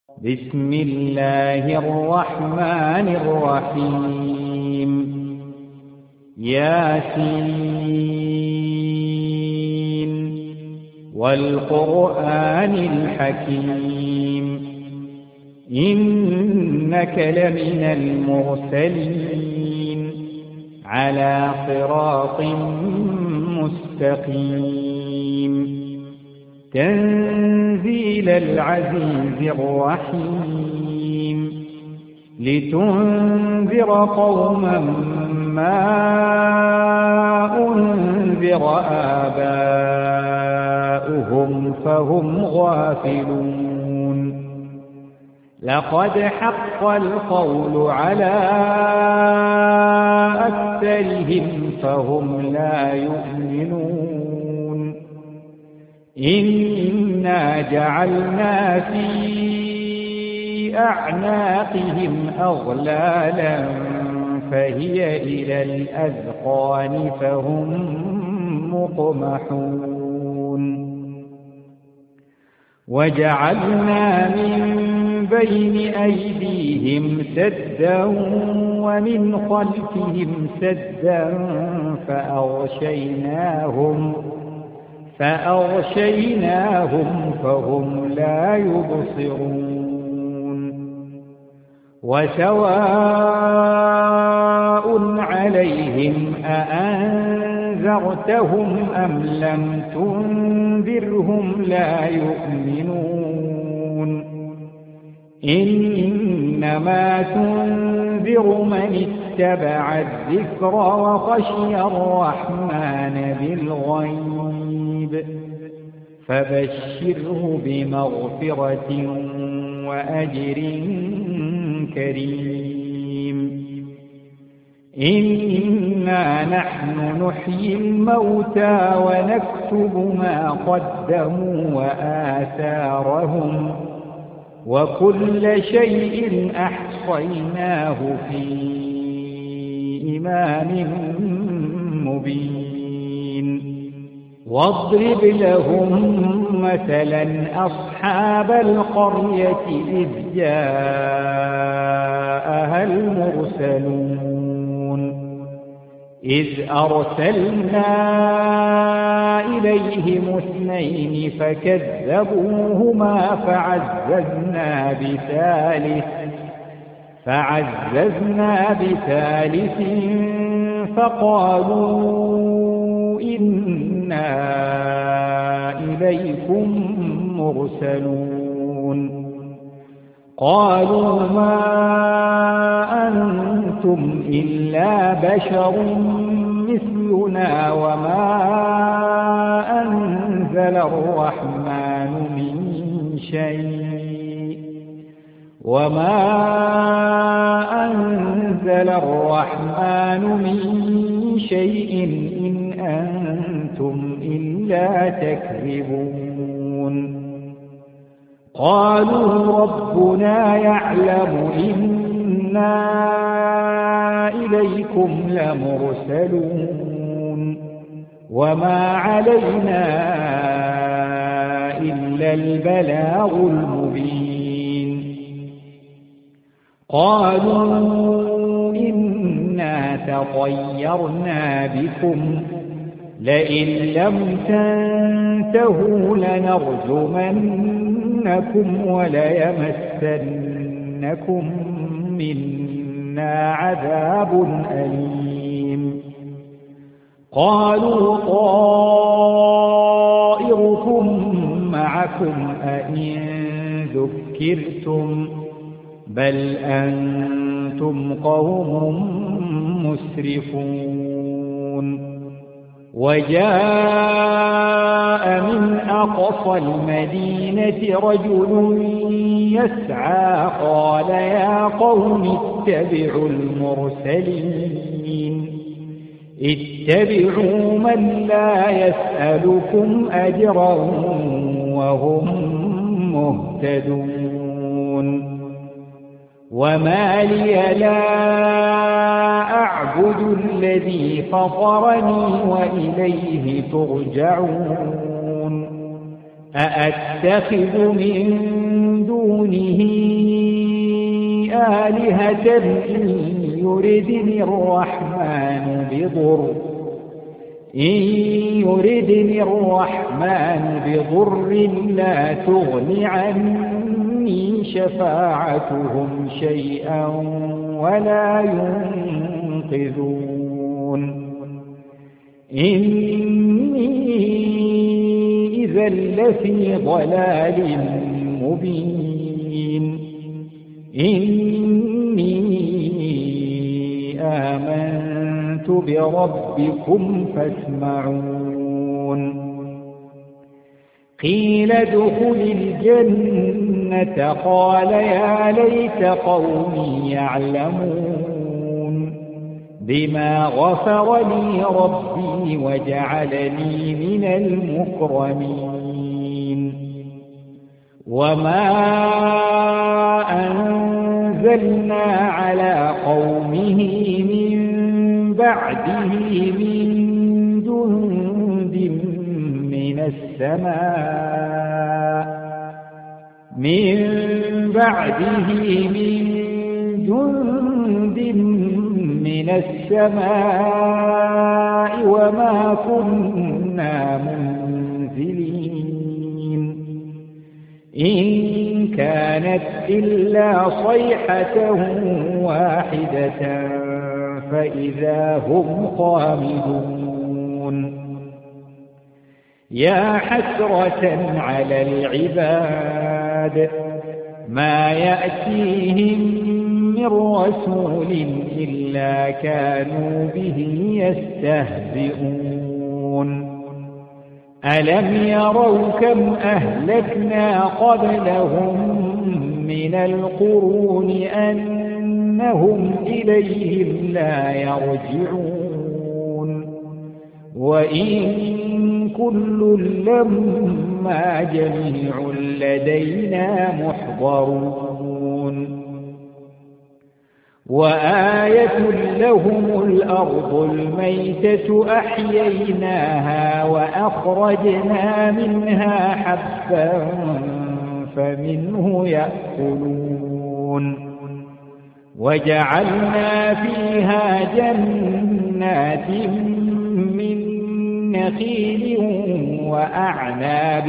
بسم الله الرحمن الرحيم ياسين والقرآن الحكيم إنك لمن المرسلين على صراط مستقيم تنزيل العزيز الرحيم لتنذر قوما ما أنذر آباؤهم فهم غافلون لقد حق القول على أكثرهم فهم لا يؤمنون إنا جعلنا في أعناقهم أغلالا فهي إلى الأذقان فهم مقمحون وجعلنا من بين أيديهم سدا ومن خلفهم سدا فأغشيناهم فهم لا يبصرون وسواء عليهم أأنذرتهم أم لم تنذرهم لا يؤمنون إنما تنذر من اتبع الذكر وخشي الرحمن بالغيب فبشره بمغفرة وأجر كريم إنا نحن نحيي الموتى ونكتب ما قدموا وآثارهم وكل شيء أحصيناه في إمام مبين واضرب لهم مثلا أصحاب القرية إذ جاءها المرسلون إذ أرسلنا إليهم اثنين فكذبوهما فعززنا بثالث فقالوا إنا إليكم مرسلون قالوا ما أنتم إلا بشر مثلنا وما أنزل الرحمن من شيء إن أنتم إلا تكذبون قالوا ربنا يعلم إنا إليكم لمرسلون وما علينا إلا البلاغ المبين قالوا إنا تطيرنا بكم لئن لم تنتهوا لنرجمنكم وليمسنكم منا عذاب أليم قالوا طائركم معكم أئن ذكرتم بل أنتم قوم مسرفون وجاء من أقصى المدينة رجل يسعى قال يا قوم اتبعوا من لا يسألكم أجرا وهم مهتدون وما لي لا أعبد الذي فطرني وإليه ترجعون أأتخذ من دونه آلهة إن يردني الرحمن بضر لا تغن عني شفاعتهم شيئا ولا ينقذون إني إذا لفي ضلال مبين إني آمنت بربكم فاسمعون قيل ادخل الجنة قال يا ليت قومي يعلمون بما غفر لي ربي وجعلني من المكرمين وما أنزلنا على قومه من بعده من جند من السماء وما كنا منزلين إن كانت إلا صيحة واحدة فإذا هم خامدون يا حسرة على العباد ما يأتيهم من رسول إلا كانوا به يستهزئون ألم يروا كم أهلكنا قبلهم من القرون أنهم إليهم لا يرجعون وإن كل لما جميع لدينا محضرون وآية لهم الأرض الميتة أحييناها وأخرجنا منها حبا فمنه يأكلون وجعلنا فيها جنات من نخيل وأعناب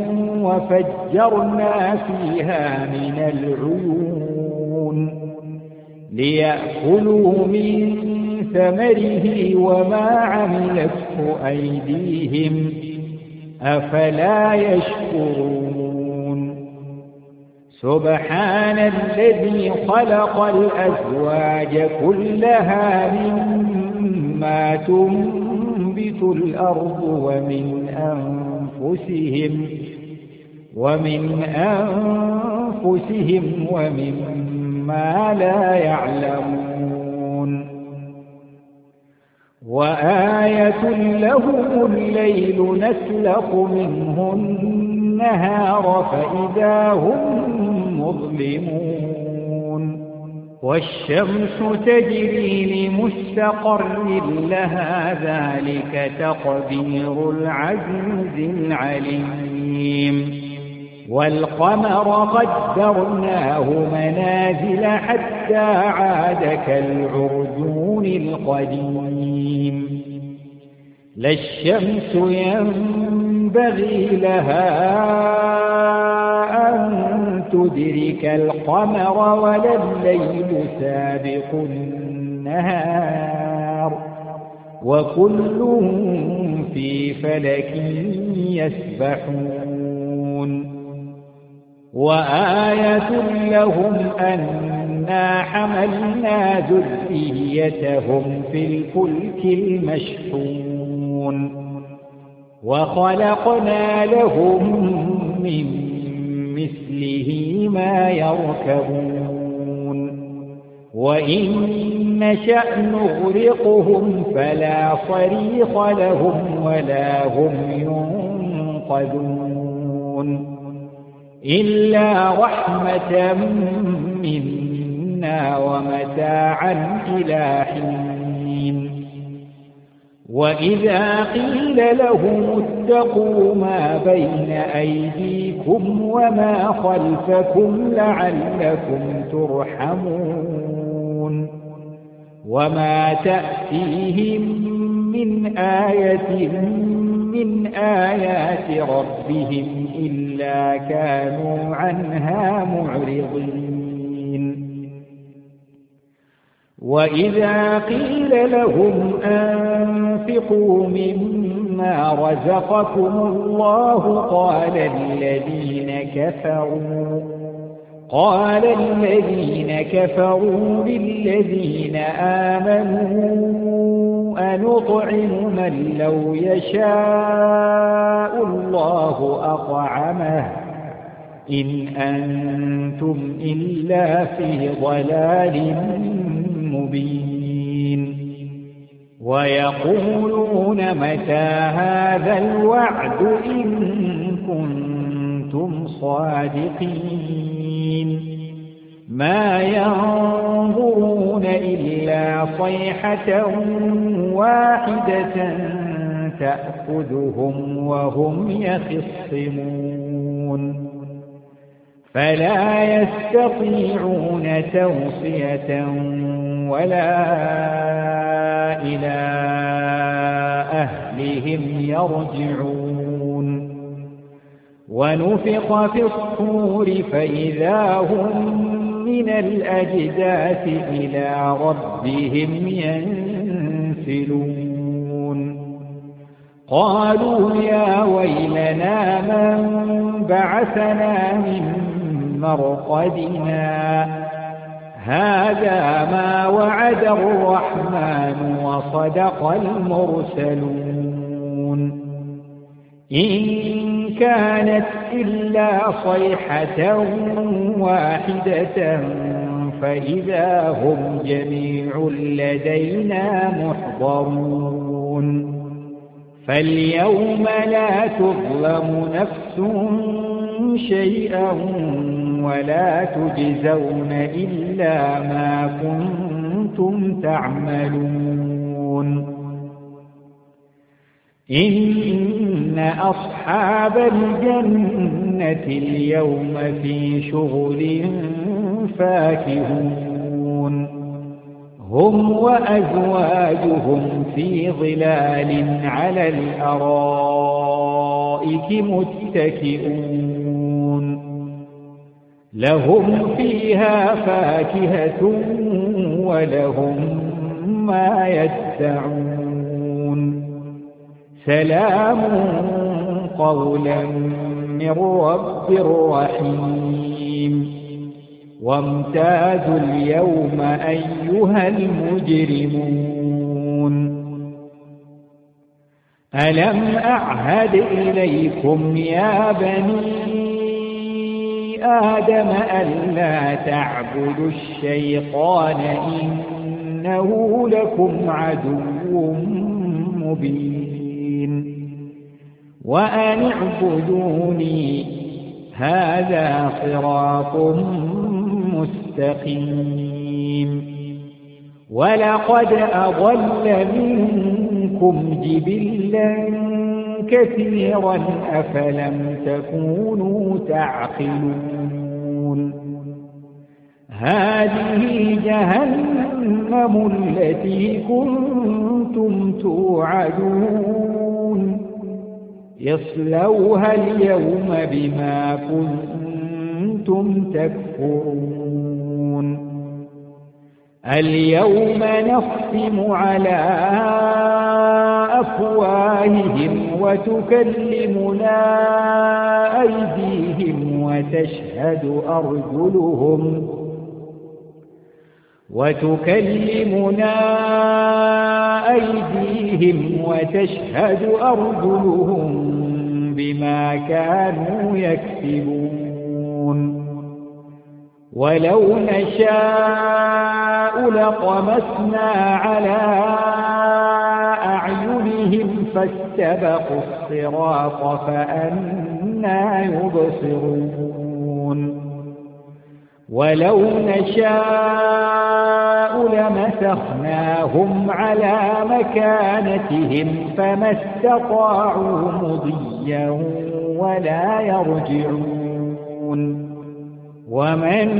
وفجرنا فيها من العيون ليأكلوا من ثمره وما عملته أيديهم أفلا يشكرون سبحان الذي خلق الأزواج كلها مما تنبت الأرض ومن أنفسهم ومما لا يعلمون وآية لهم الليل نسلخ منه النهار فإذا هم مظلمون والشمس تجري لمستقر لها ذلك تقدير العزيز العليم والقمر قدرناه منازل حتى عاد كالعرجون القديم لا الشمس ينبغي لها أن تدرك القمر ولا الليل سابق النهار وكل في فلك يسبحون وآية لهم أنا حملنا ذريتهم في الفلك المشحون وخلقنا لهم من مثله ما يركبون وإن نشأ نغرقهم فلا صريخ لهم ولا هم ينقذون إلا رحمة منا ومتاعا إلى حين وإذا قيل لهم اتقوا ما بين أيديكم وما خلفكم لعلكم ترحمون وما تأتيهم من آية من آيات ربهم إلا كانوا عنها معرضين وإذا قيل لهم أنفقوا مما رزقكم الله قال الذين كفروا للذين آمنوا أنطعم من لو يشاء الله أطعمه إن أنتم إلا في ضلال مبين ويقولون متى هذا الوعد إن كنتم صادقين ما ينظرون إلا صيحة واحدة تأخذهم وهم يخصمون فلا يستطيعون توصية ولا إلى أهلهم يرجعون ونفخ في الصور فإذا هم من الأجداث إلى ربهم ينسلون قالوا يا ويلنا من بعثنا من مرقدنا هذا ما وعد الرحمن وصدق المرسلون إن كانت إلا صيحة واحدة فإذا هم جميع لدينا محضرون فاليوم لا تظلم نفس شيئا ولا تجزون إلا ما كنتم تعملون إن أصحاب الجنة اليوم في شغل فاكهون هم وأزواجهم في ظلال على الأرائك متكئون لهم فيها فاكهة ولهم ما يدعون سلام قولا من رب رحيم وامتازوا اليوم أيها المجرمون ألم أعهد إليكم يا بني آدم ألا تعبدوا الشيطان إنه لكم عدو مبين وأن اعبدوني هذا صراط مستقيم ولقد أضل منكم جبلا كثيرا أفلم تكونوا تعقلون هذه جهنم التي كنتم توعدون يصلوها اليوم بما كنتم تكفرون اليوم نختم على أفواههم وتكلمنا أيديهم وتشهد أرجلهم بما كانوا يكسبون ولو نشاء لطمسنا على أعينهم فاستبقوا الصراط فأنى يبصرون ولو نشاء لمسخناهم على مكانتهم فما استطاعوا مضيا ولا يرجعون ومن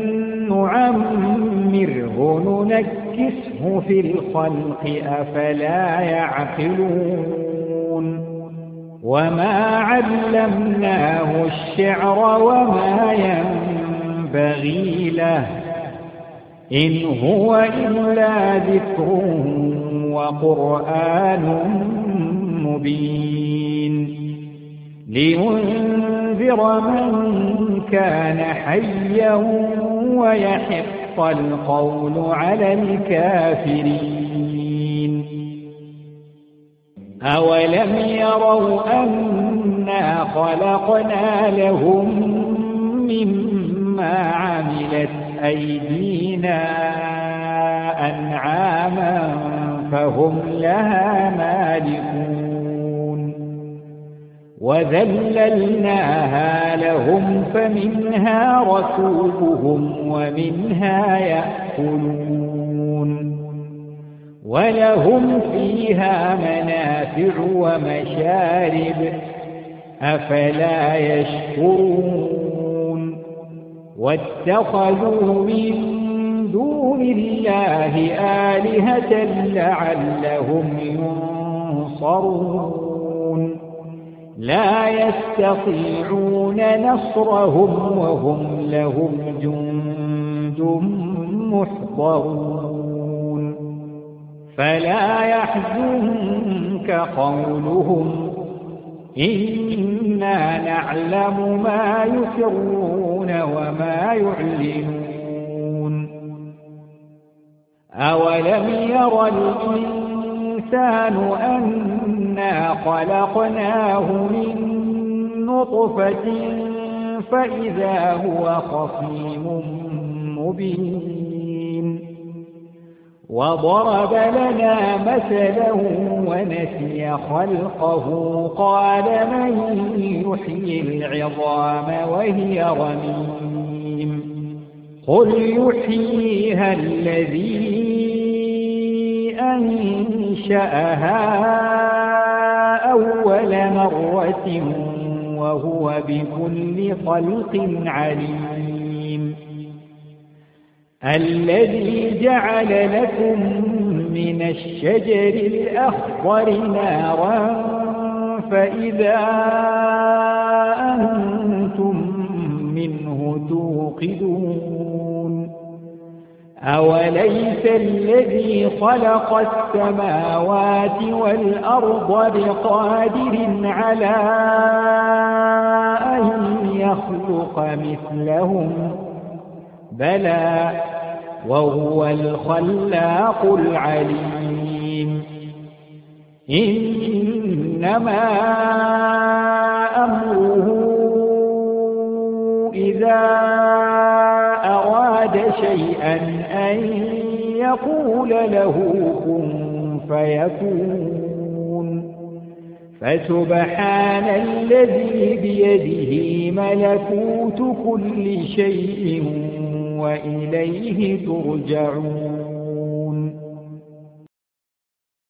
نعمره ننكسه في الخلق أفلا يعقلون وما علمناه الشعر وما ينبغي له إن هو إلا ذكر وقرآن مبين لينذر من كان حيا ويحق القول على الكافرين أولم يروا أنا خلقنا لهم مما عملت أيدينا أنعاما فهم لها مالكون وذللناها لهم فمنها ركوبهم ومنها يأكلون ولهم فيها منافع ومشارب أفلا يشكرون واتخذوا من دون الله آلهة لعلهم ينصرون لا يستطيعون نصرهم وهم لهم جند محضرون فلا يحزنك قولهم إنا نعلم ما يسرون وما يعلنون أولم ير الإنسان أنا خلقناه من نطفة فإذا هو خصيم مبين وضرب لنا مثلا ونسي خلقه قال من يحيي العظام وهي رميم قل يحييها الذي أنشأها أول مرة وهو بكل خلق عليم الذي جعل لكم من الشجر الأخضر نارا فإذا أنتم منه توقدون أوليس الذي خلق السماوات والأرض بقادر على أن يخلق مثلهم بلى وهو الخلاق العليم إنما أمره إذا أراد شيئا أن يقول له كن فيكون فسبحان الذي بيده ملكوت كل شيء وإليه ترجعون